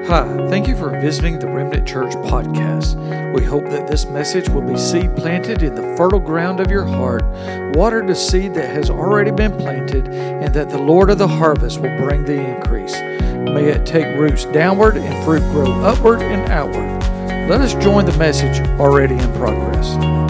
Hi, thank you for visiting the Remnant Church podcast. We hope that this message will be seed planted in the fertile ground of your heart, watered a seed that has already been planted, and that the Lord of the harvest will bring the increase. May it take roots downward and fruit grow upward and outward. Let us join the message already in progress.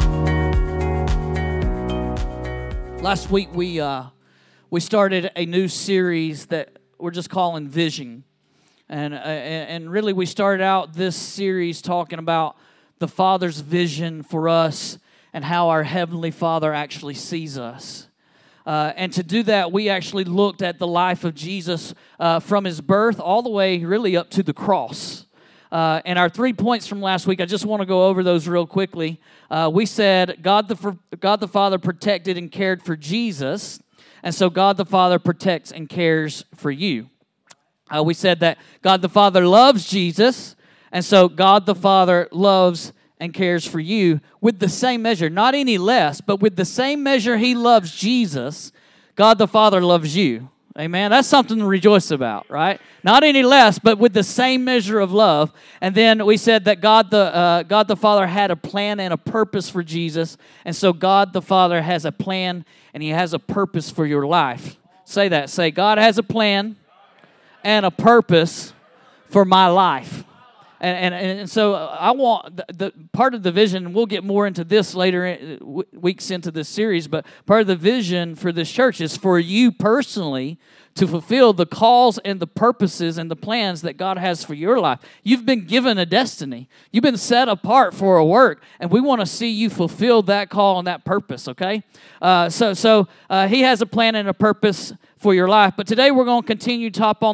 Last week we started a new series that we're just calling Vision. And really we started out this series talking about the Father's vision for us and how our Heavenly Father actually sees us. And to do that, we actually looked at the life of Jesus from His birth all the way really up to the cross. And our 3 points from last week, I just want to go over those real quickly. We said God the Father protected and cared for Jesus, and so God the Father protects and cares for you. We said that God the Father loves Jesus, and so God the Father loves and cares for you with the same measure, not any less, but with the same measure He loves Jesus, God the Father loves you. Amen? That's something to rejoice about, right? Not any less, but with the same measure of love. And then we said that God the Father had a plan and a purpose for Jesus, and so God the Father has a plan and He has a purpose for your life. Say that. Say, God has a plan and a purpose for my life. And so I want the part of the vision, and we'll get more into this later weeks into this series, but part of the vision for this church is for you personally to fulfill the calls and the purposes and the plans that God has for your life. You've been given a destiny. You've been set apart for a work, and we want to see you fulfill that call and that purpose, okay? So He has a plan and a purpose for your life. But today we're going to continue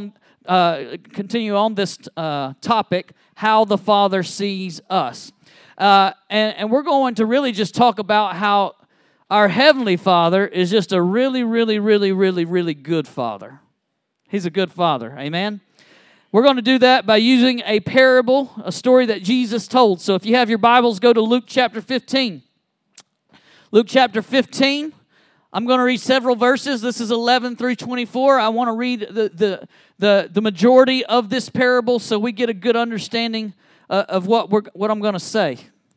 on this topic, how the Father sees us. And we're going to really just talk about how our Heavenly Father is just a really, really, really, really, really good Father. He's a good Father. Amen? We're going to do that by using a parable, a story that Jesus told. So if you have your Bibles, go to Luke chapter 15. Luke chapter 15. I'm going to read several verses. This is 11 through 24. I want to read the majority of this parable so we get a good understanding of what I'm going to say.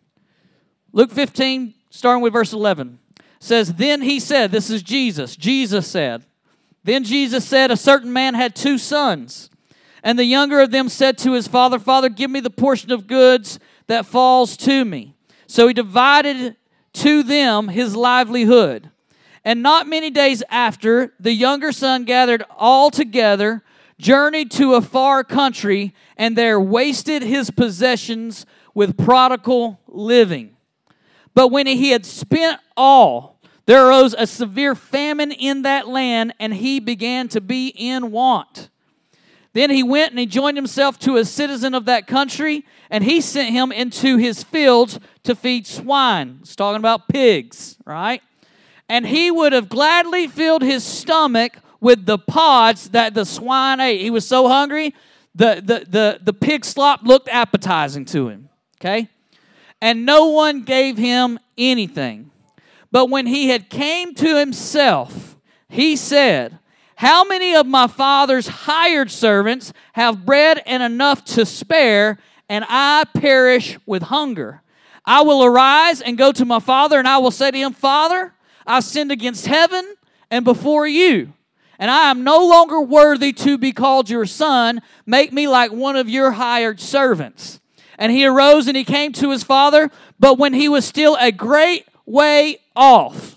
Luke 15, starting with verse 11, says, "Then he said," this is Jesus. Jesus said, "Then Jesus said, a certain man had 2 sons. And the younger of them said to his father, 'Father, give me the portion of goods that falls to me.' So he divided to them his livelihood. And not many days after, the younger son gathered all together, journeyed to a far country, and there wasted his possessions with prodigal living. But when he had spent all, there arose a severe famine in that land, and he began to be in want. Then he went and he joined himself to a citizen of that country, and he sent him into his fields to feed swine." It's talking about pigs, right? "And he would have gladly filled his stomach with the pods that the swine ate." He was so hungry, the pig slop looked appetizing to him. Okay? "And no one gave him anything. But when he had came to himself, he said, 'How many of my father's hired servants have bread and enough to spare, and I perish with hunger? I will arise and go to my father, and I will say to him, Father, I've sinned against heaven and before you, and I am no longer worthy to be called your son. Make me like one of your hired servants.' And he arose and he came to his father, but when he was still a great way off,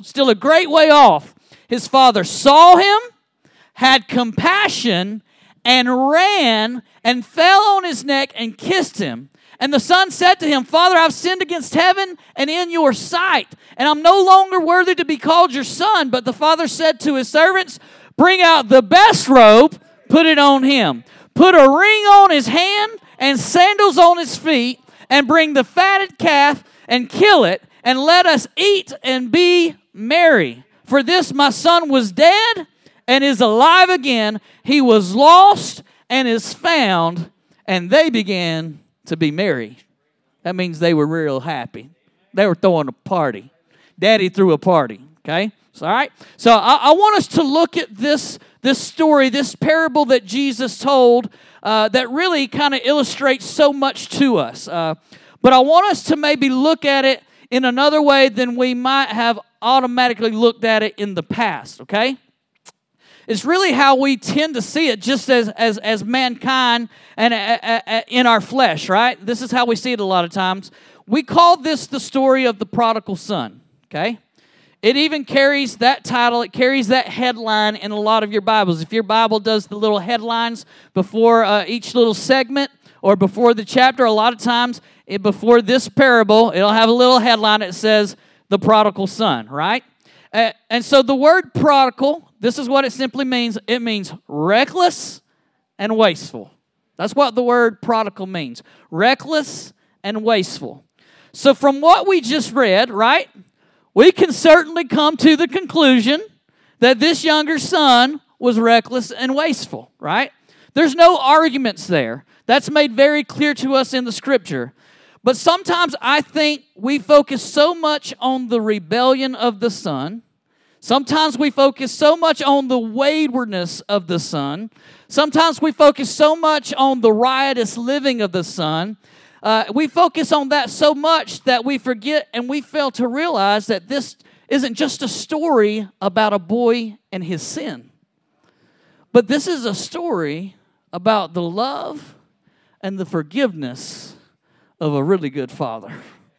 his father saw him, had compassion, and ran and fell on his neck and kissed him. And the son said to him, 'Father, I've sinned against heaven and in your sight, and I'm no longer worthy to be called your son.' But the father said to his servants, 'Bring out the best robe, put it on him. Put a ring on his hand and sandals on his feet, and bring the fatted calf and kill it, and let us eat and be merry. For this my son was dead and is alive again. He was lost and is found.' And they began to be merry." That means they were real happy. They were throwing a party. Daddy threw a party, okay? All right? So I want us to look at this story, this parable that Jesus told that really kind of illustrates so much to us. But I want us to maybe look at it in another way than we might have automatically looked at it in the past, okay? It's really how we tend to see it just as mankind and in our flesh, right? This is how we see it a lot of times. We call this the story of the prodigal son, okay? It even carries that title, it carries that headline in a lot of your Bibles. If your Bible does the little headlines before each little segment or before the chapter, a lot of times before this parable, it'll have a little headline that says, the prodigal son, right? And so the word prodigal, this is what it simply means. It means reckless and wasteful. That's what the word prodigal means. Reckless and wasteful. So from what we just read, right, we can certainly come to the conclusion that this younger son was reckless and wasteful, right? There's no arguments there. That's made very clear to us in the Scripture. But sometimes I think we focus so much on the rebellion of the son. Sometimes we focus so much on the waywardness of the son. Sometimes we focus so much on the riotous living of the son. We focus on that so much that we forget and we fail to realize that this isn't just a story about a boy and his sin. But this is a story about the love and the forgiveness of a really good father.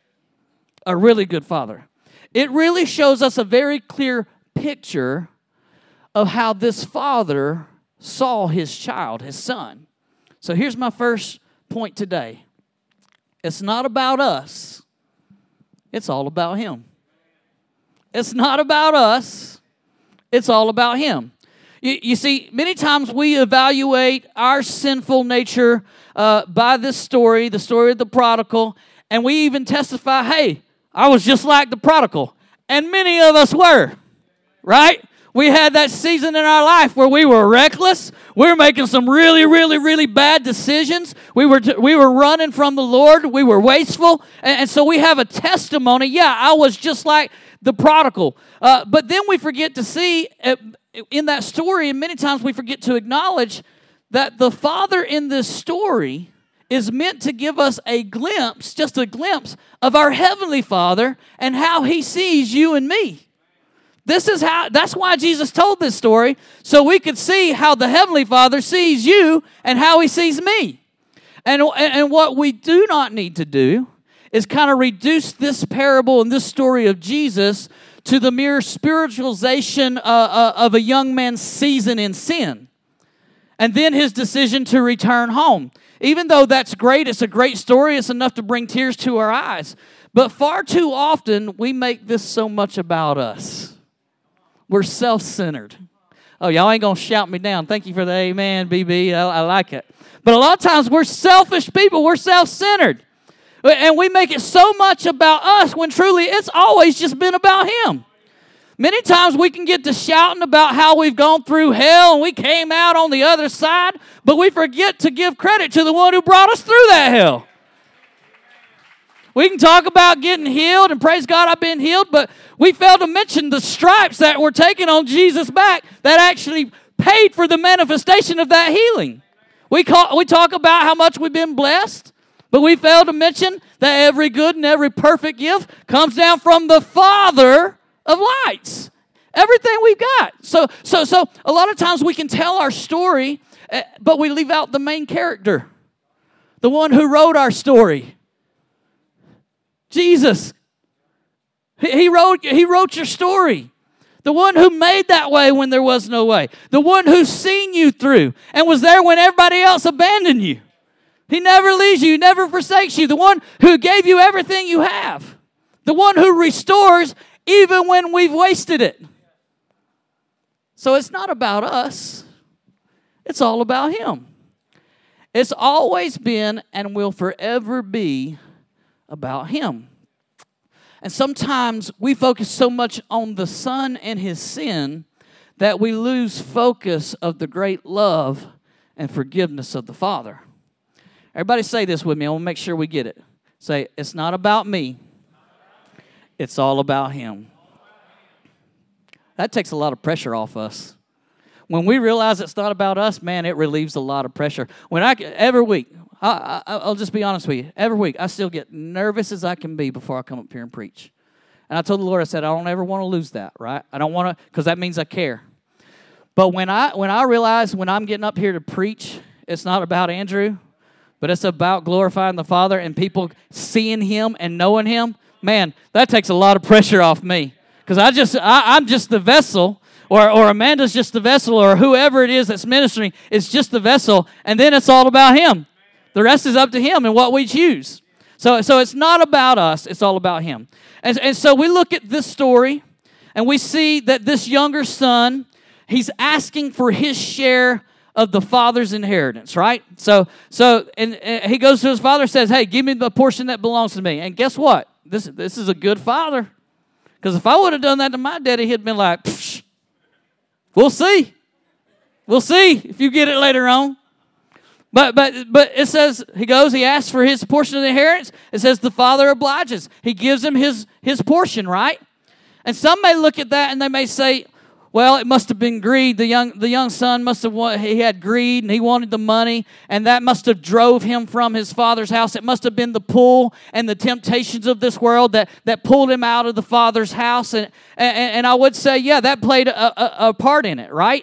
A really good father. It really shows us a very clear picture of how this father saw his child, his son. So here's my first point today. It's not about us. It's all about him. It's not about us. It's all about him. You see, many times we evaluate our sinful nature by this story, the story of the prodigal, and we even testify, hey, I was just like the prodigal. And many of us were, right? We had that season in our life where we were reckless. We were making some really, really, really bad decisions. We were running from the Lord. We were wasteful. And so we have a testimony. Yeah, I was just like the prodigal. But then we forget to see in that story, and many times we forget to acknowledge that the father in this story is meant to give us a glimpse, just a glimpse of our heavenly Father and how he sees you and me. That's why Jesus told this story, so we could see how the heavenly Father sees you and how he sees me. And what we do not need to do is kind of reduce this parable and this story of Jesus to the mere spiritualization of a young man's season in sin. And then his decision to return home. Even though that's great, it's a great story, it's enough to bring tears to our eyes. But far too often, we make this so much about us. We're self-centered. Oh, y'all ain't going to shout me down. Thank you for the amen, BB. I like it. But a lot of times, we're selfish people. We're self-centered. And we make it so much about us when truly it's always just been about him. Many times we can get to shouting about how we've gone through hell and we came out on the other side, but we forget to give credit to the one who brought us through that hell. We can talk about getting healed, and praise God I've been healed, but we fail to mention the stripes that were taken on Jesus' back that actually paid for the manifestation of that healing. We talk about how much we've been blessed, but we fail to mention that every good and every perfect gift comes down from the Father of lights. Everything we've got. So a lot of times we can tell our story, but we leave out the main character, the one who wrote our story. Jesus. He wrote your story. The one who made that way when there was no way. The one who's seen you through and was there when everybody else abandoned you. He never leaves you, never forsakes you. The one who gave you everything you have. The one who restores even when we've wasted it. So it's not about us. It's all about him. It's always been and will forever be about him. And sometimes we focus so much on the son and his sin that we lose focus of the great love and forgiveness of the Father. Everybody say this with me. I want to make sure we get it. Say, it's not about me. It's all about him. That takes a lot of pressure off us. When we realize it's not about us, man, it relieves a lot of pressure. Every week, I'll just be honest with you. Every week, I still get nervous as I can be before I come up here and preach. And I told the Lord, I said, I don't ever want to lose that, right? I don't want to, because that means I care. But when I realize when I'm getting up here to preach, it's not about Andrew, but it's about glorifying the Father and people seeing Him and knowing Him, man, that takes a lot of pressure off me. Because I'm just the vessel, or Amanda's just the vessel, or whoever it is that's ministering is just the vessel, and then it's all about Him. The rest is up to Him and what we choose. So it's not about us, it's all about Him. And so we look at this story, and we see that this younger son, he's asking for his share of the father's inheritance, right? So he goes to his father and says, hey, give me the portion that belongs to me. And guess what? This is a good father. Because if I would have done that to my daddy, he'd been like, psh, we'll see. We'll see if you get it later on. But it says, he asks for his portion of the inheritance. It says the father obliges. He gives him his portion, right? And some may look at that and they may say, well, it must have been greed. The young son he had greed and he wanted the money, and that must have drove him from his father's house. It must have been the pull and the temptations of this world that pulled him out of the father's house. And I would say, yeah, that played a part in it, right?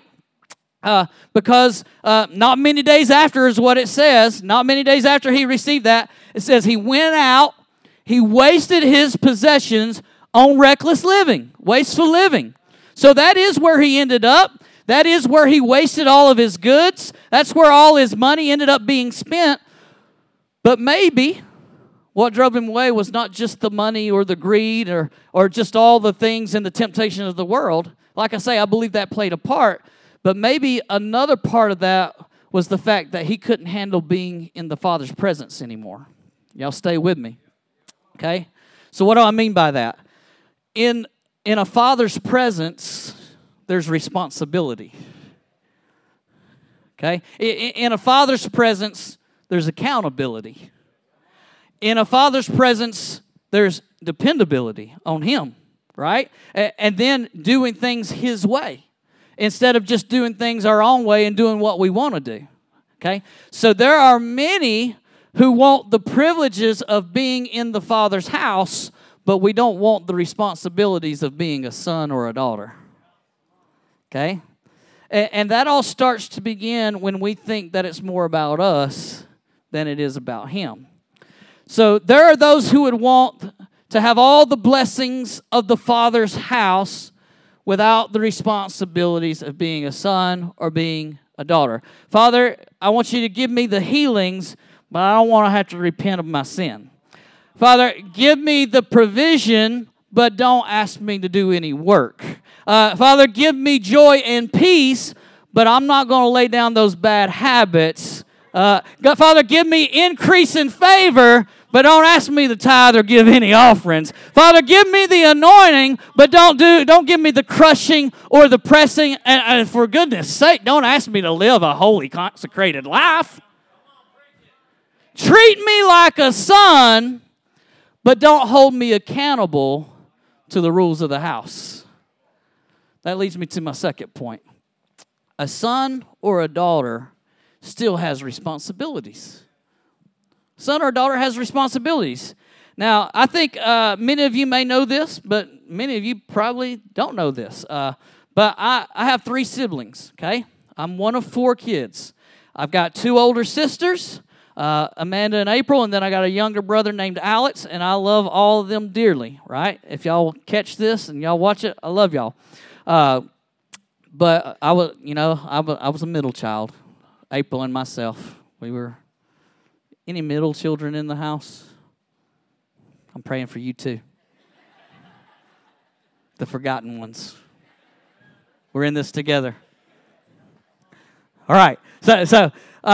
Because not many days after is what it says. Not many days after he received that, it says he went out, he wasted his possessions on reckless living, wasteful living. So that is where he ended up. That is where he wasted all of his goods. That's where all his money ended up being spent. But maybe what drove him away was not just the money or the greed or just all the things and the temptation of the world. Like I say, I believe that played a part. But maybe another part of that was the fact that he couldn't handle being in the Father's presence anymore. Y'all stay with me. Okay? So what do I mean by that? In a father's presence, there's responsibility. Okay? In a father's presence, there's accountability. In a father's presence, there's dependability on him, right? And then doing things his way instead of just doing things our own way and doing what we want to do. Okay? So there are many who want the privileges of being in the Father's house, but we don't want the responsibilities of being a son or a daughter. Okay? And that all starts to begin when we think that it's more about us than it is about Him. So there are those who would want to have all the blessings of the Father's house without the responsibilities of being a son or being a daughter. Father, I want you to give me the healings, but I don't want to have to repent of my sin. Father, give me the provision, but don't ask me to do any work. Father, give me joy and peace, but I'm not going to lay down those bad habits. Father, give me increase in favor, but don't ask me to tithe or give any offerings. Father, give me the anointing, but don't give me the crushing or the pressing. And for goodness sake, don't ask me to live a holy, consecrated life. Treat me like a son, but don't hold me accountable to the rules of the house. That leads me to my second point. A son or a daughter still has responsibilities. Son or daughter has responsibilities. Now, I think many of you may know this, but many of you probably don't know this. But I have 3 siblings, okay? I'm one of 4 kids. I've got 2 older sisters, Amanda and April, and then I got a younger brother named Alex, and I love all of them dearly, right? If y'all catch this and y'all watch it, I love y'all. But I was a middle child, April and myself. We were, any middle children in the house? I'm praying for you too. The forgotten ones. We're in this together. All right. So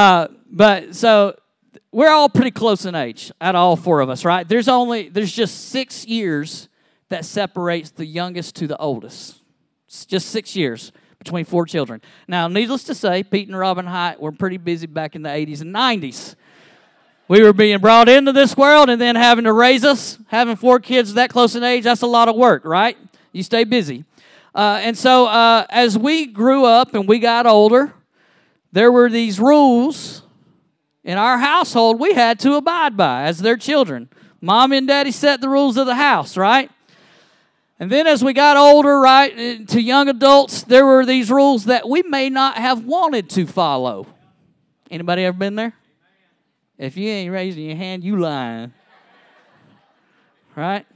we're all pretty close in age, out of all 4 of us, right? There's just 6 years that separates the youngest to the oldest. It's just 6 years between 4 children. Now, needless to say, Pete and Robin Hite were pretty busy back in the 80s and 90s. We were being brought into this world and then having to raise us. Having 4 kids that close in age, that's a lot of work, right? You stay busy. And so as we grew up and we got older, there were these rules in our household we had to abide by as their children. Mom and Daddy set the rules of the house, right? And then as we got older, right, to young adults, there were these rules that we may not have wanted to follow. Anybody ever been there? If you ain't raising your hand, you lying. Right?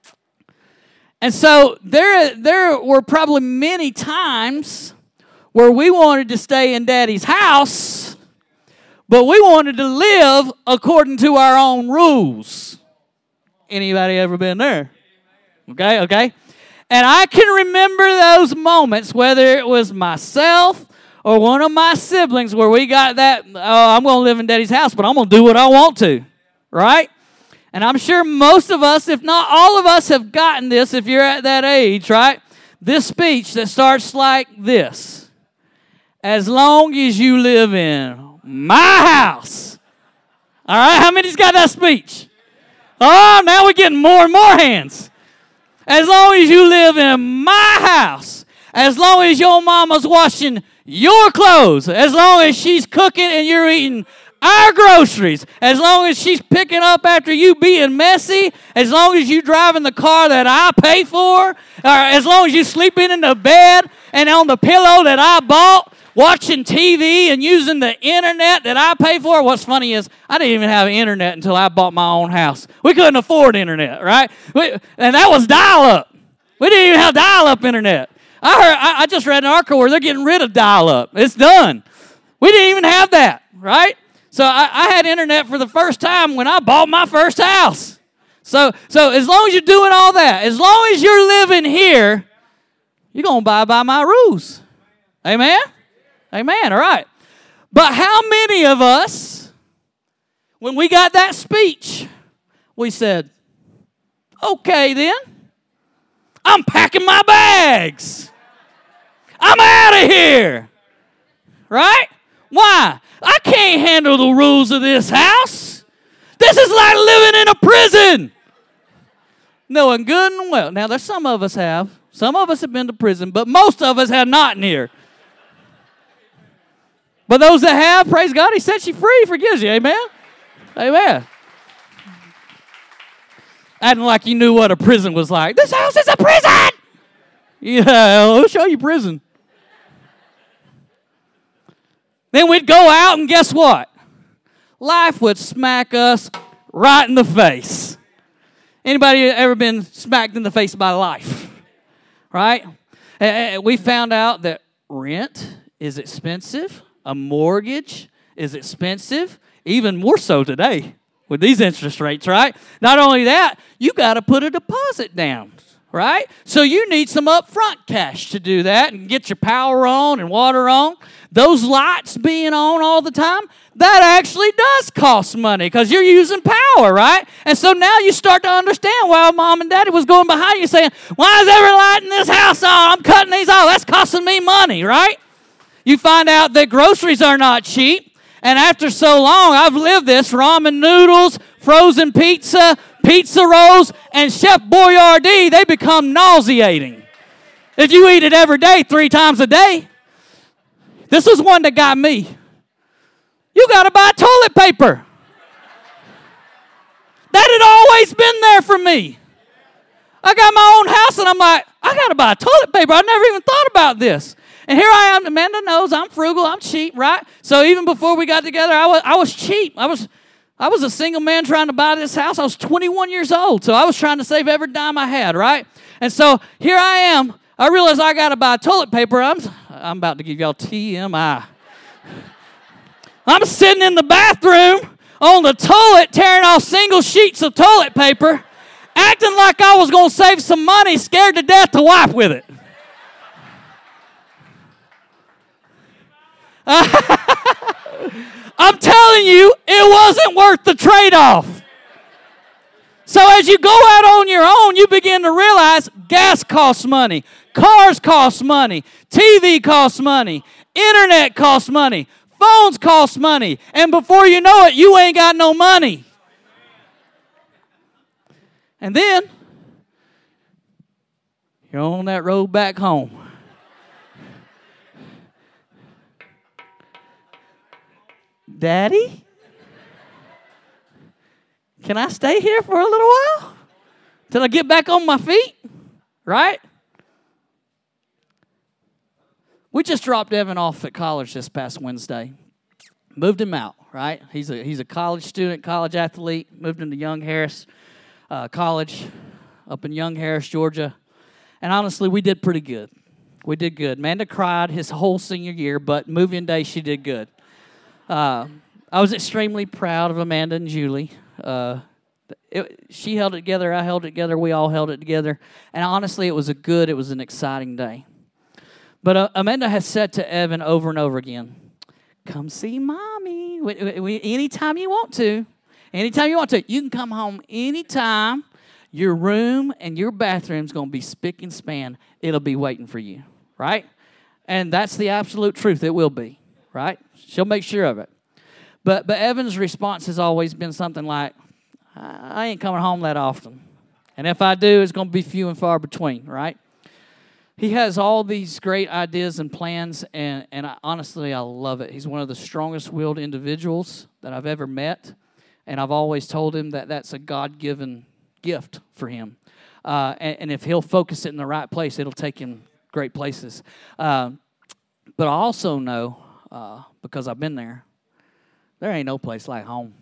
And so there were probably many times where we wanted to stay in Daddy's house, but we wanted to live according to our own rules. Anybody ever been there? Okay. And I can remember those moments, whether it was myself or one of my siblings, where we got that, I'm going to live in Daddy's house, but I'm going to do what I want to, right? And I'm sure most of us, if not all of us, have gotten this if you're at that age, right? This speech that starts like this. As long as you live in my house. All right, how many's got that speech? Oh, now we're getting more and more hands. As long as you live in my house, as long as your mama's washing your clothes, as long as she's cooking and you're eating our groceries, as long as she's picking up after you being messy, as long as you driving the car that I pay for, or as long as you sleeping in the bed and on the pillow that I bought, watching TV and using the internet that I pay for. What's funny is I didn't even have internet until I bought my own house. We couldn't afford internet, right? And that was dial-up. We didn't even have dial-up internet. I just read an article where they're getting rid of dial-up. It's done. We didn't even have that, right? So I had internet for the first time when I bought my first house. So as long as you're doing all that, as long as you're living here, you're going to abide by my rules. Amen? Amen, all right. But how many of us, when we got that speech, we said, okay then, I'm packing my bags. I'm out of here. Right? Why? I can't handle the rules of this house. This is like living in a prison. Knowing good and well. Now, there's some of us have. Some of us have been to prison, but most of us have not in here. But those that have, praise God, He sets you free, forgives you. Amen? Amen. Acting like you knew what a prison was like. This house is a prison! Yeah, I'll show you prison. Then we'd go out and guess what? Life would smack us right in the face. Anybody ever been smacked in the face by life? Right? We found out that rent is expensive. A mortgage is expensive, even more so today with these interest rates, right? Not only that, you got to put a deposit down, right? So you need some upfront cash to do that and get your power on and water on. Those lights being on all the time, that actually does cost money because you're using power, right? And so now you start to understand why Mom and Daddy was going behind you saying, why is every light in this house on? I'm cutting these off. That's costing me money, right? You find out that groceries are not cheap. And after so long, I've lived this, ramen noodles, frozen pizza, pizza rolls, and Chef Boyardee, they become nauseating. If you eat it every day, 3 times a day. This was one that got me. You got to buy toilet paper. That had always been there for me. I got my own house, and I'm like, I got to buy toilet paper. I never even thought about this. And here I am. Amanda knows I'm frugal. I'm cheap, right? So even before we got together, I was cheap. I was a single man trying to buy this house. I was 21 years old, so I was trying to save every dime I had, right? And so here I am. I realize I got to buy toilet paper. I'm about to give y'all TMI. I'm sitting in the bathroom on the toilet, tearing off single sheets of toilet paper, acting like I was going to save some money, scared to death to wipe with it. I'm telling you, it wasn't worth the trade-off. So as you go out on your own, you begin to realize gas costs money, cars cost money, TV costs money, internet costs money, phones cost money, and before you know it, you ain't got no money. And then, You're on that road back home. Daddy, can I stay here for a little while till I get back on my feet? Right? We just dropped Evan off at college this past Wednesday. Moved him out, right? He's a college student, college athlete. Moved him to Young Harris College up in Young Harris, Georgia. And honestly, we did pretty good. We did good. Amanda cried his whole senior year, but moving day, she did good. I was extremely proud of Amanda and Julie. She held it together, I held it together, we all held it together. And honestly, it was an exciting day. But Amanda has said to Evan over and over again, come see Mommy anytime you want to. Anytime you want to. You can come home anytime. Your room and your bathroom's going to be spick and span. It'll be waiting for you, right? And that's the absolute truth. It will be, right? She'll make sure of it. But Evan's response has always been something like, I ain't coming home that often. And if I do, it's going to be few and far between, right? He has all these great ideas and plans, and honestly, I love it. He's one of the strongest-willed individuals that I've ever met, and I've always told him that that's a God-given gift for him. And if he'll focus it in the right place, it'll take him great places. But I also know, because I've been there ain't no place like home.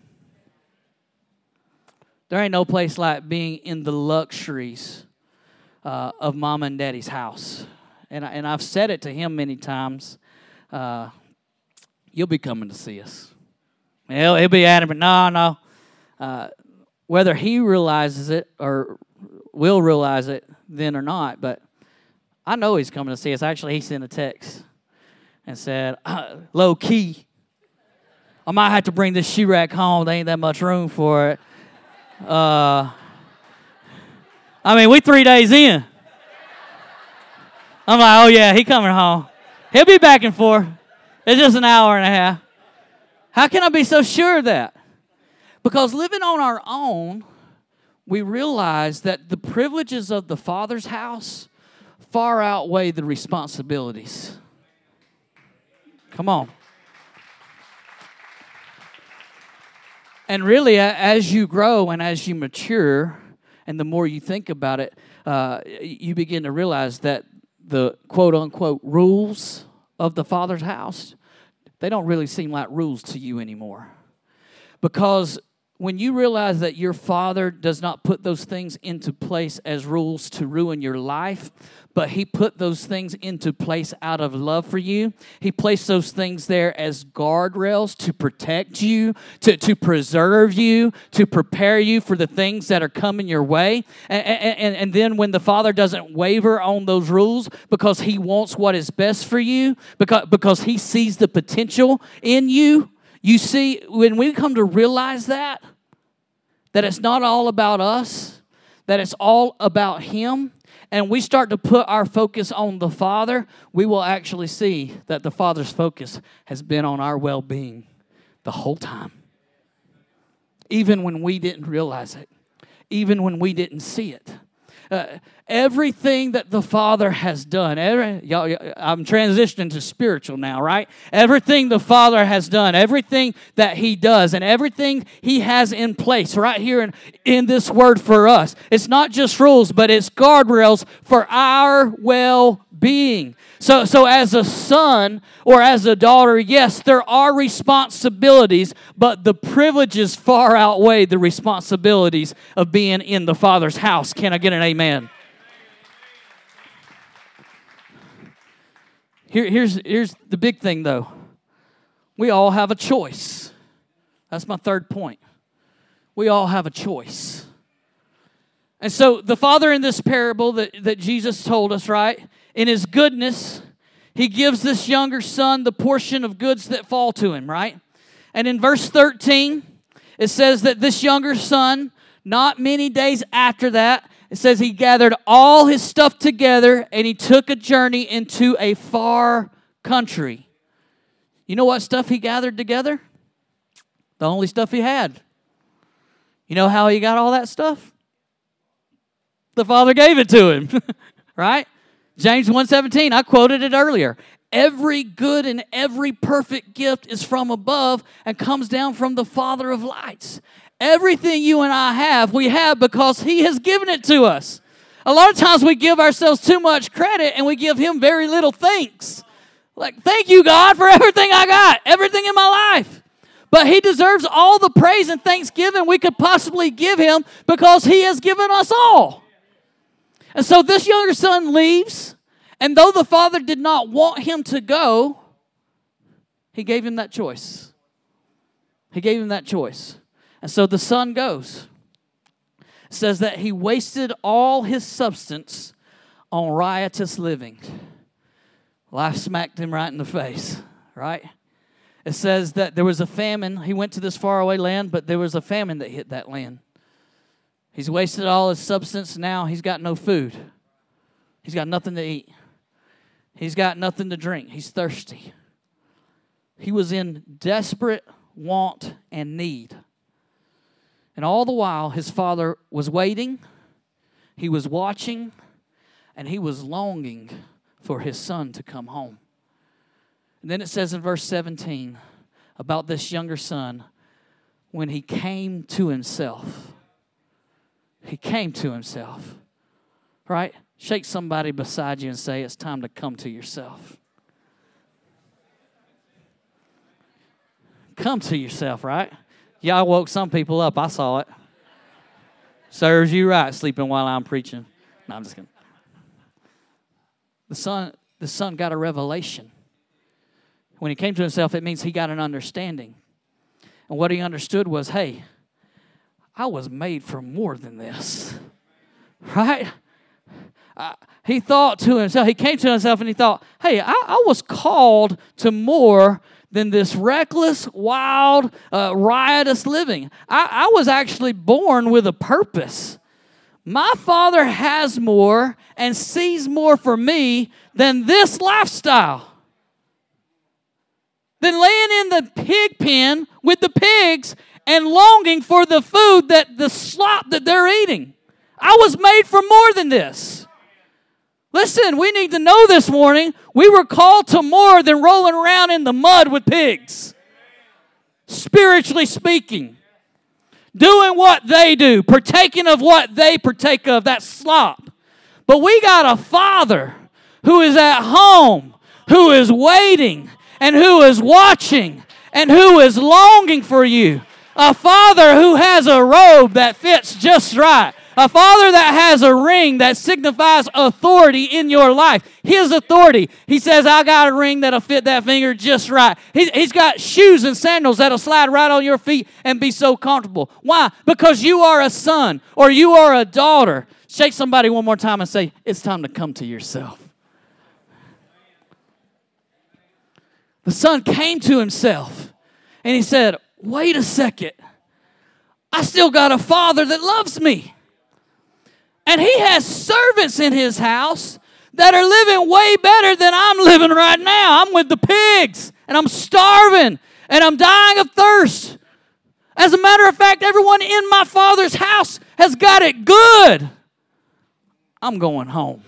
There ain't no place like being in the luxuries of Mama and Daddy's house. And I've said it to him many times. You'll be coming to see us. He'll be adamant, no. Whether he realizes it or will realize it then or not, but I know he's coming to see us. Actually, he sent a text and said, low key, I might have to bring this shoe rack home. There ain't that much room for it. We 3 days in. I'm like, oh yeah, he coming home. He'll be back and forth. It's just an hour and a half. How can I be so sure of that? Because living on our own, we realize that the privileges of the Father's house far outweigh the responsibilities. Come on. And really, as you grow and as you mature, and the more you think about it, you begin to realize that the quote-unquote rules of the Father's house, they don't really seem like rules to you anymore. Because when you realize that your Father does not put those things into place as rules to ruin your life, but He put those things into place out of love for you. He placed those things there as guardrails to protect you, to preserve you, to prepare you for the things that are coming your way. And then when the Father doesn't waver on those rules because He wants what is best for you, because He sees the potential in you, you see, when we come to realize that it's not all about us, that it's all about Him, and we start to put our focus on the Father, we will actually see that the Father's focus has been on our well-being the whole time. Even when we didn't realize it, even when we didn't see it. Everything that the Father has done, I'm transitioning to spiritual now, right? Everything the Father has done, everything that He does, and everything He has in place right here in this word for us. It's not just rules, but it's guardrails for our well-being. So as a son or as a daughter, yes, there are responsibilities, but the privileges far outweigh the responsibilities of being in the Father's house. Can I get an amen? Here's the big thing, though. We all have a choice. That's my third point. We all have a choice. And so the Father in this parable that Jesus told us, right, in His goodness, He gives this younger son the portion of goods that fall to him, right? And in verse 13, it says that this younger son, not many days after that, it says he gathered all his stuff together and he took a journey into a far country. You know what stuff he gathered together? The only stuff he had. You know how he got all that stuff? The Father gave it to him. right? James 1:17, I quoted it earlier. Every good and every perfect gift is from above and comes down from the Father of lights. Everything you and I have, we have because He has given it to us. A lot of times we give ourselves too much credit and we give Him very little thanks. Like, thank you, God, for everything I got, everything in my life. But He deserves all the praise and thanksgiving we could possibly give Him because He has given us all. And so this younger son leaves, and though the father did not want him to go, He gave him that choice. He gave him that choice. And so the son goes. It says that he wasted all his substance on riotous living. Life smacked him right in the face, right? It says that there was a famine. He went to this faraway land, but there was a famine that hit that land. He's wasted all his substance. Now he's got no food. He's got nothing to eat. He's got nothing to drink. He's thirsty. He was in desperate want and need. And all the while, his father was waiting, he was watching, and he was longing for his son to come home. And then it says in verse 17 about this younger son, when he came to himself. He came to himself, right? Shake somebody beside you and say, it's time to come to yourself. Come to yourself, right? Y'all woke some people up. I saw it. Serves you right, sleeping while I'm preaching. No, I'm just kidding. The son got a revelation. When he came to himself, it means he got an understanding. And what he understood was, hey, I was made for more than this. Right? He thought to himself, he came to himself and he thought, hey, I was called to more than this reckless, wild, riotous living. I was actually born with a purpose. My Father has more and sees more for me than this lifestyle. Than laying in the pig pen with the pigs and longing for the food, the slop that they're eating. I was made for more than this. Listen, we need to know this morning, we were called to more than rolling around in the mud with pigs. Spiritually speaking. Doing what they do. Partaking of what they partake of, that slop. But we got a Father who is at home, who is waiting, and who is watching, and who is longing for you. A Father who has a robe that fits just right. A Father that has a ring that signifies authority in your life. His authority. He says, I got a ring that'll fit that finger just right. He's got shoes and sandals that'll slide right on your feet and be so comfortable. Why? Because you are a son or you are a daughter. Shake somebody one more time and say, it's time to come to yourself. The son came to himself and he said, wait a second. I still got a Father that loves me. And He has servants in His house that are living way better than I'm living right now. I'm with the pigs, and I'm starving, and I'm dying of thirst. As a matter of fact, everyone in my Father's house has got it good. I'm going home.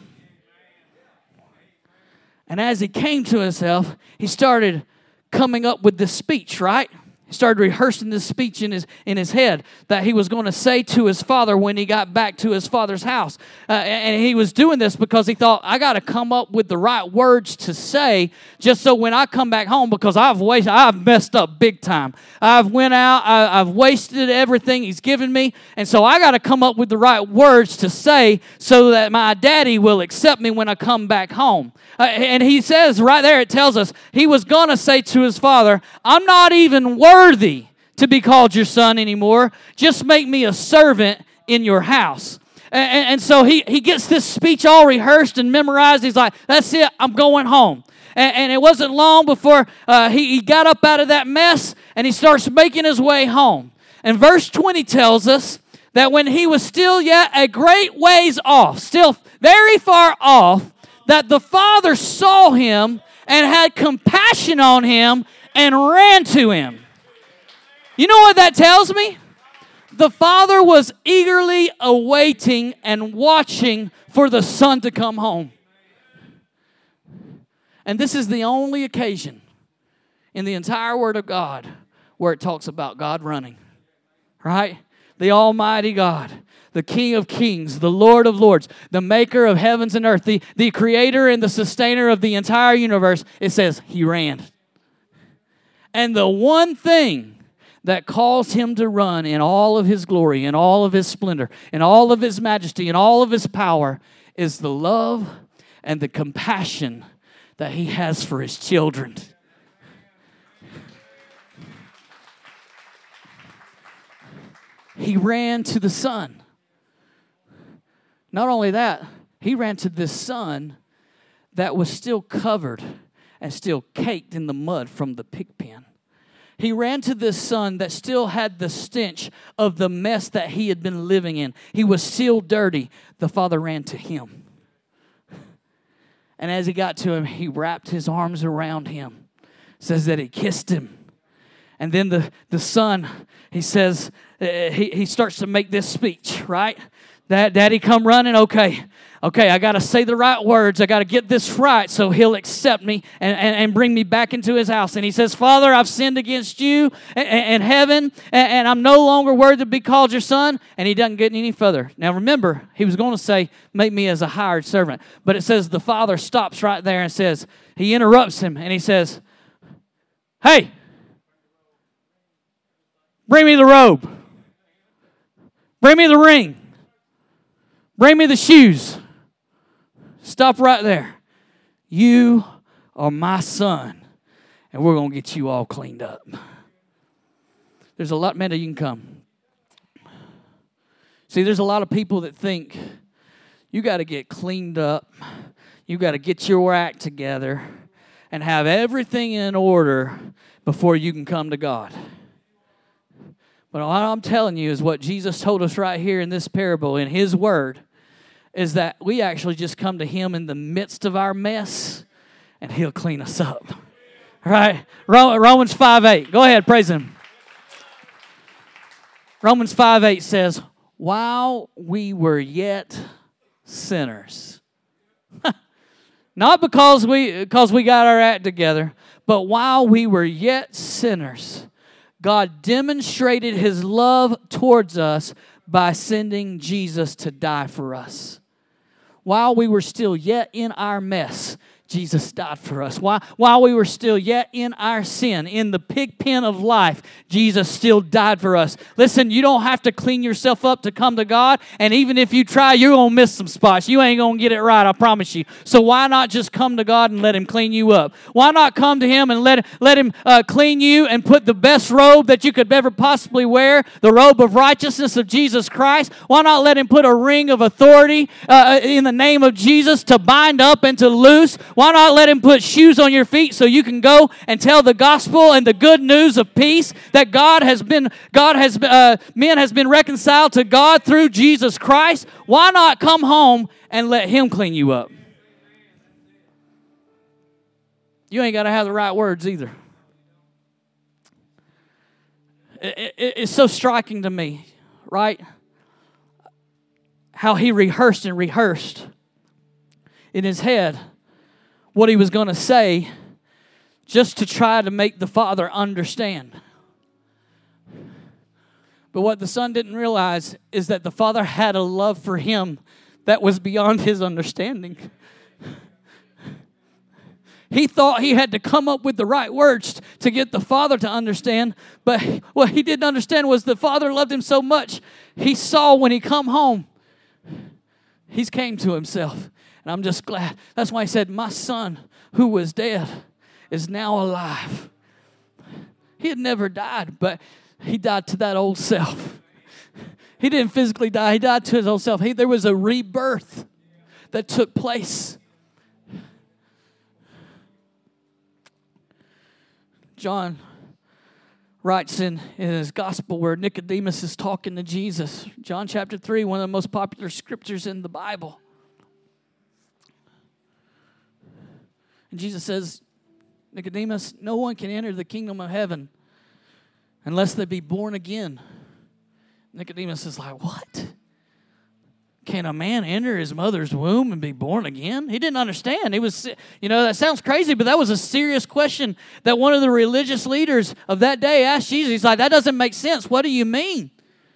And as he came to himself, he started coming up with this speech, right? He started rehearsing this speech in his head that he was going to say to his father when he got back to his father's house. And he was doing this because he thought, I got to come up with the right words to say just so when I come back home, because I've messed up big time. I've went out, I've wasted everything He's given me. And so I got to come up with the right words to say so that my daddy will accept me when I come back home. And he says right there, it tells us, he was going to say to his father, I'm not even worthy to be called your son anymore. Just make me a servant in your house. And so he gets this speech all rehearsed and memorized. He's like, that's it, I'm going home. And it wasn't long before he got up out of that mess and he starts making his way home. And verse 20 tells us that when he was still yet a great ways off, still very far off, that the father saw him and had compassion on him and ran to him. You know what that tells me? The Father was eagerly awaiting and watching for the Son to come home. And this is the only occasion in the entire Word of God where it talks about God running. Right? The Almighty God, the King of Kings, the Lord of Lords, the maker of heavens and earth, the creator and the sustainer of the entire universe. It says He ran. And the one thing that caused Him to run in all of His glory, in all of His splendor, in all of His majesty, in all of His power is the love and the compassion that He has for His children. He ran to the Son. Not only that, He ran to this Son that was still covered and still caked in the mud from the pig pen. He ran to this Son that still had the stench of the mess that he had been living in. He was still dirty. The Father ran to Him. And as He got to Him, He wrapped His arms around Him. It says that He kissed Him. And then the Son, He says, he starts to make this speech, right? Daddy, come running. Okay, I got to say the right words. I got to get this right so He'll accept me and bring me back into His house. And He says, Father, I've sinned against You and heaven, and I'm no longer worthy to be called Your son. And He doesn't get any further. Now remember, He was going to say, make me as a hired servant. But it says the Father stops right there and says, He interrupts him and He says, hey, bring me the robe. Bring me the ring. Bring me the shoes. Stop right there. You are my son, and we're going to get you all cleaned up. There's a lot, Amanda, you can come. See, there's a lot of people that think you got to get cleaned up. You got to get your act together and have everything in order before you can come to God. But what I'm telling you is what Jesus told us right here in this parable, in His Word, is that we actually just come to Him in the midst of our mess, and He'll clean us up. Right? Romans 5:8. Go ahead, praise Him. Romans 5:8 says, while we were yet sinners. Not because we got our act together, but while we were yet sinners, God demonstrated His love towards us by sending Jesus to die for us. While we were still yet in our mess, Jesus died for us. While we were still yet in our sin, in the pig pen of life, Jesus still died for us. Listen, you don't have to clean yourself up to come to God, and even if you try, you're going to miss some spots. You ain't going to get it right, I promise you. So why not just come to God and let Him clean you up? Why not come to Him and let Him clean you and put the best robe that you could ever possibly wear, the robe of righteousness of Jesus Christ? Why not let Him put a ring of authority in the name of Jesus to bind up and to loose? Why not let Him put shoes on your feet so you can go and tell the gospel and the good news of peace that man has been reconciled to God through Jesus Christ? Why not come home and let Him clean you up? You ain't got to have the right words either. It's so striking to me, right? How he rehearsed in his head what he was going to say just to try to make the Father understand. But what the Son didn't realize is that the Father had a love for him that was beyond his understanding. He thought he had to come up with the right words to get the Father to understand, but what he didn't understand was the Father loved him so much. He saw when he come home, he's came to himself. And I'm just glad. That's why he said, my son who was dead is now alive. He had never died, but he died to that old self. He didn't physically die. He died to his old self. There was a rebirth that took place. John writes in his gospel where Nicodemus is talking to Jesus. John chapter 3, one of the most popular scriptures in the Bible. And Jesus says, Nicodemus, no one can enter the kingdom of heaven unless they be born again. Nicodemus is like, what? Can a man enter his mother's womb and be born again? He didn't understand. He was, that sounds crazy, but that was a serious question that one of the religious leaders of that day asked Jesus. He's like, that doesn't make sense. What do you mean?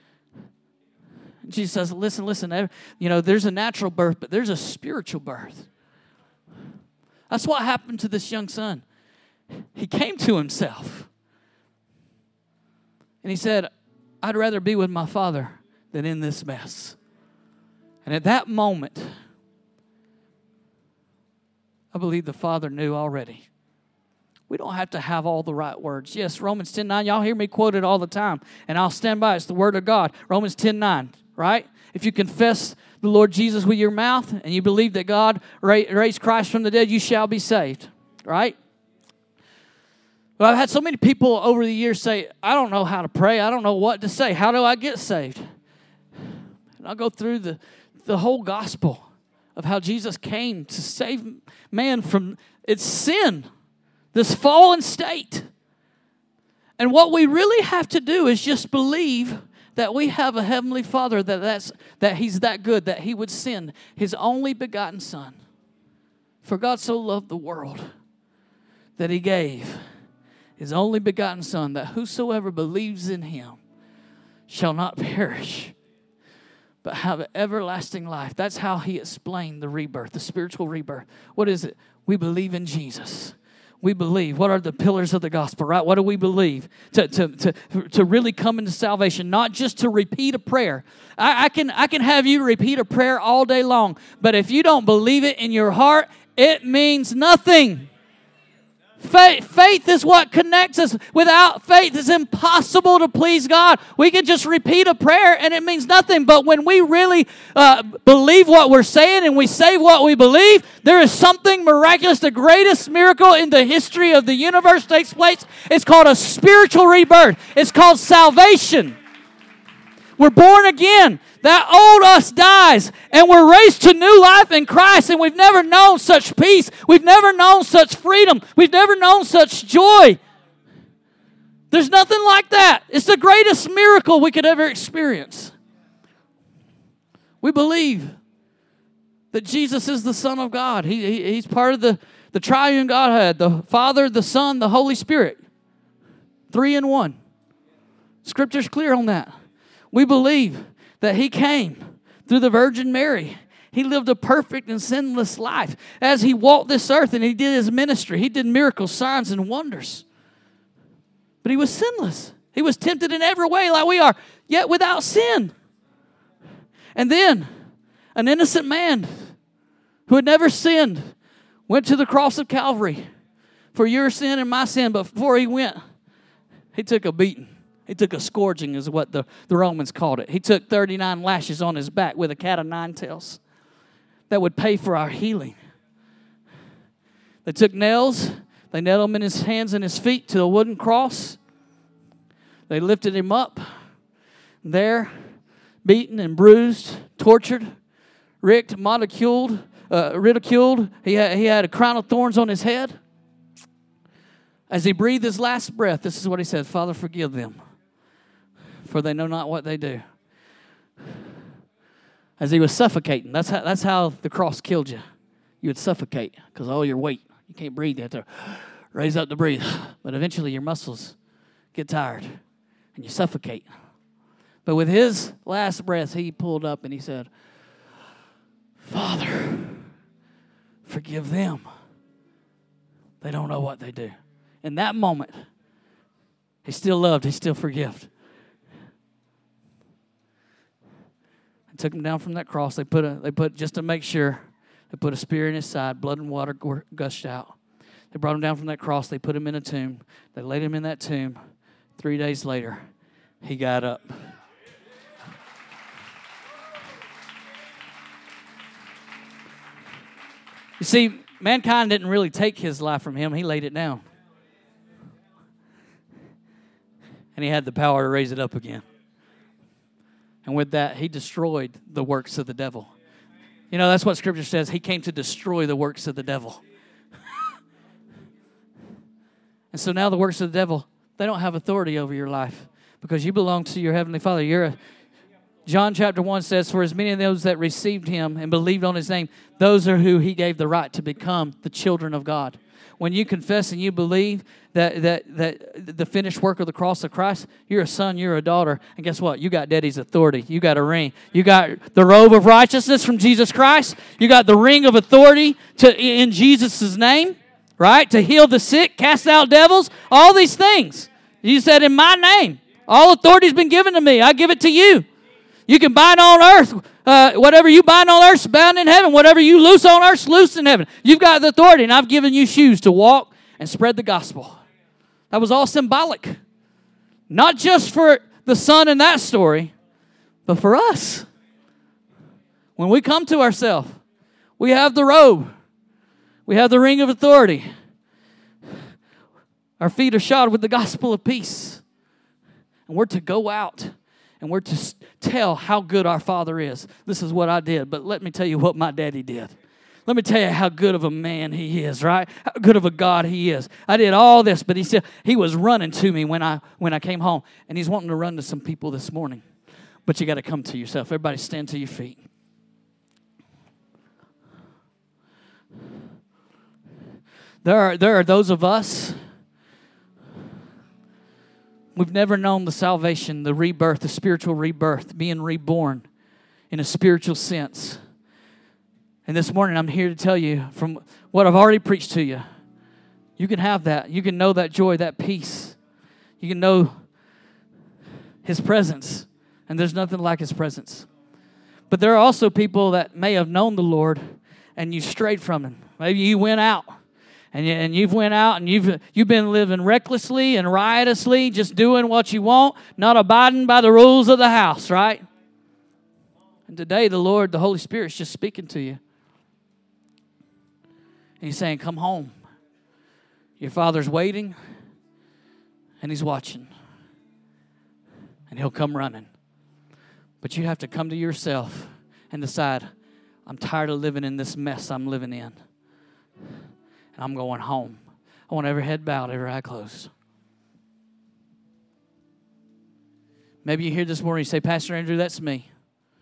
Jesus says, listen, there's a natural birth, but there's a spiritual birth. That's what happened to this young son. He came to himself. And he said, I'd rather be with my father than in this mess. And at that moment, I believe the Father knew already. We don't have to have all the right words. Yes, Romans 10:9, y'all hear me quote it all the time, and I'll stand by it. It's the Word of God. Romans 10:9, right? If you confess the Lord Jesus with your mouth and you believe that God raised Christ from the dead, you shall be saved, right? Well, I've had so many people over the years say, I don't know how to pray. I don't know what to say. How do I get saved? And I'll go through the whole gospel of how Jesus came to save man from its sin, this fallen state. And what we really have to do is just believe that we have a heavenly Father, that He's that good, that He would send His only begotten Son. For God so loved the world that He gave His only begotten Son, that whosoever believes in Him shall not perish, but have an everlasting life. That's how He explained the rebirth, the spiritual rebirth. What is it? We believe in Jesus. We believe. What are the pillars of the gospel, right? What do we believe? To really come into salvation, not just to repeat a prayer. I can have you repeat a prayer all day long, but if you don't believe it in your heart, it means nothing. Faith is what connects us. Without faith, it's impossible to please God. We can just repeat a prayer and it means nothing. But when we really believe what we're saying and we say what we believe, there is something miraculous. The greatest miracle in the history of the universe takes place. It's called a spiritual rebirth. It's called salvation. We're born again. That old us dies, and we're raised to new life in Christ, and we've never known such peace. We've never known such freedom. We've never known such joy. There's nothing like that. It's the greatest miracle we could ever experience. We believe that Jesus is the Son of God. He's part of the triune Godhead, the Father, the Son, the Holy Spirit. 3 in 1. Scripture's clear on that. We believe that He came through the Virgin Mary. He lived a perfect and sinless life. As He walked this earth and He did His ministry, He did miracles, signs, and wonders. But He was sinless. He was tempted in every way like we are, yet without sin. And then, an innocent man who had never sinned went to the cross of Calvary for your sin and my sin. But before He went, He took a beating. He took a scourging is what the Romans called it. He took 39 lashes on His back with a cat of nine tails that would pay for our healing. They took nails. They nailed them in His hands and His feet to a wooden cross. They lifted Him up there, beaten and bruised, tortured, ridiculed. He had a crown of thorns on His head. As He breathed His last breath, this is what He said, Father, forgive them, for they know not what they do. As He was suffocating, that's how the cross killed you. You would suffocate because of all your weight. You can't breathe. You have to raise up to breathe. But eventually your muscles get tired and you suffocate. But with His last breath, He pulled up and He said, Father, forgive them. They don't know what they do. In that moment, He still loved. He still forgave. Took Him down from that cross. They put just to make sure, they put a spear in His side. Blood and water gushed out. They brought Him down from that cross. They put Him in a tomb. They laid Him in that tomb. 3 days later, He got up. You see, mankind didn't really take His life from Him. He laid it down. And He had the power to raise it up again. And with that, He destroyed the works of the devil. You know, that's what Scripture says. He came to destroy the works of the devil. And so now the works of the devil, they don't have authority over your life because you belong to your Heavenly Father. John chapter 1 says, for as many of those that received him and believed on his name, those are who he gave the right to become the children of God. When you confess and you believe that the finished work of the cross of Christ, you're a son, you're a daughter. And guess what? You got daddy's authority. You got a ring. You got the robe of righteousness from Jesus Christ. You got the ring of authority in Jesus' name, right? To heal the sick, cast out devils, all these things. You said, in my name, all authority's been given to me. I give it to you. You can bind on earth. Whatever you bind on earth is bound in heaven. Whatever you loose on earth is loosed in heaven. You've got the authority, and I've given you shoes to walk and spread the gospel. That was all symbolic. Not just for the son in that story, but for us. When we come to ourselves, we have the robe. We have the ring of authority. Our feet are shod with the gospel of peace. And we're to go out. And we're to tell how good our Father is. This is what I did, but let me tell you what my daddy did. Let me tell you how good of a man he is, right? How good of a God he is. I did all this, but he was running to me when I came home. And he's wanting to run to some people this morning. But you got to come to yourself. Everybody stand to your feet. There are those of us, we've never known the salvation, the rebirth, the spiritual rebirth, being reborn in a spiritual sense. And this morning I'm here to tell you from what I've already preached to you, you can have that. You can know that joy, that peace. You can know His presence. And there's nothing like His presence. But there are also people that may have known the Lord and you strayed from Him. Maybe you went out. And you've went out and you've been living recklessly and riotously, just doing what you want, not abiding by the rules of the house, right? And today the Lord, the Holy Spirit is just speaking to you. And He's saying, come home. Your Father's waiting and He's watching. And He'll come running. But you have to come to yourself and decide, I'm tired of living in this mess I'm living in. I'm going home. I want every head bowed, every eye closed. Maybe you're here this morning, you say, Pastor Andrew, that's me.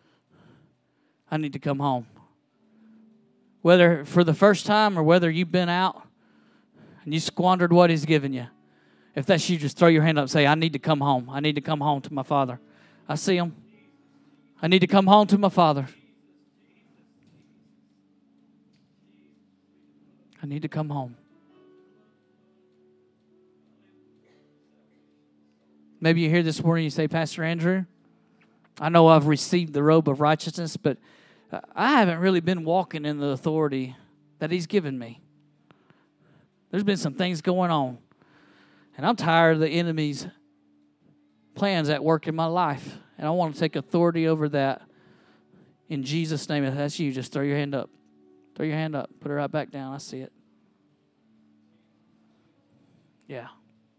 I need to come home. Whether for the first time or whether you've been out and you squandered what He's given you. If that's you, just throw your hand up and say, I need to come home. I need to come home to my Father. I see Him. I need to come home to my Father. I need to come home. Maybe you're here this morning and you say, Pastor Andrew, I know I've received the robe of righteousness, but I haven't really been walking in the authority that He's given me. There's been some things going on, and I'm tired of the enemy's plans at work in my life, and I want to take authority over that. In Jesus' name, if that's you, just throw your hand up. Throw your hand up. Put it right back down. I see it. Yeah.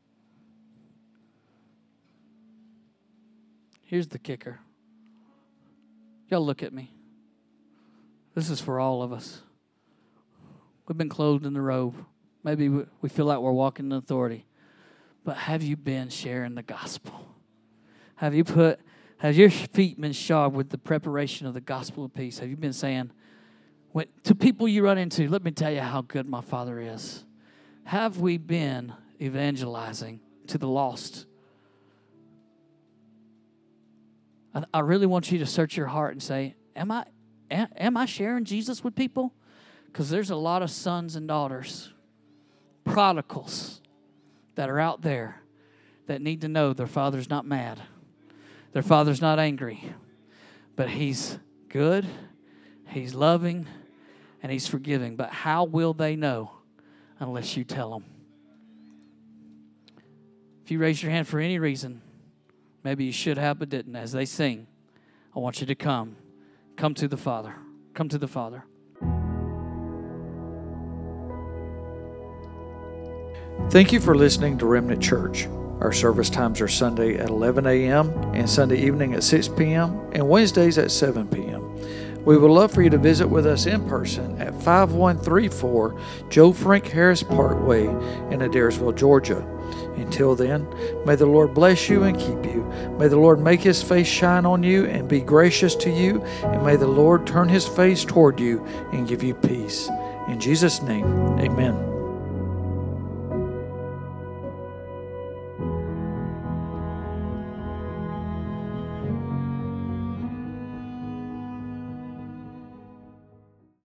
Here's the kicker. Y'all look at me. This is for all of us. We've been clothed in the robe. Maybe we feel like we're walking in authority. But have you been sharing the gospel? Have your feet been shod with the preparation of the gospel of peace? Have you been saying, to people you run into, let me tell you how good my Father is? Have we been evangelizing to the lost? I really want you to search your heart and say, am I sharing Jesus with people? Because there's a lot of sons and daughters, prodigals, that are out there that need to know their Father's not mad. Their Father's not angry. But He's good, He's loving, and He's forgiving. But how will they know unless you tell them? If you raise your hand for any reason, maybe you should have but didn't, as they sing, I want you to come. Come to the Father. Come to the Father. Thank you for listening to Remnant Church. Our service times are Sunday at 11 a.m. and Sunday evening at 6 p.m. and Wednesdays at 7 p.m. We would love for you to visit with us in person at 5134 Joe Frank Harris Parkway in Adairsville, Georgia. Until then, may the Lord bless you and keep you. May the Lord make His face shine on you and be gracious to you. And may the Lord turn His face toward you and give you peace. In Jesus' name, amen.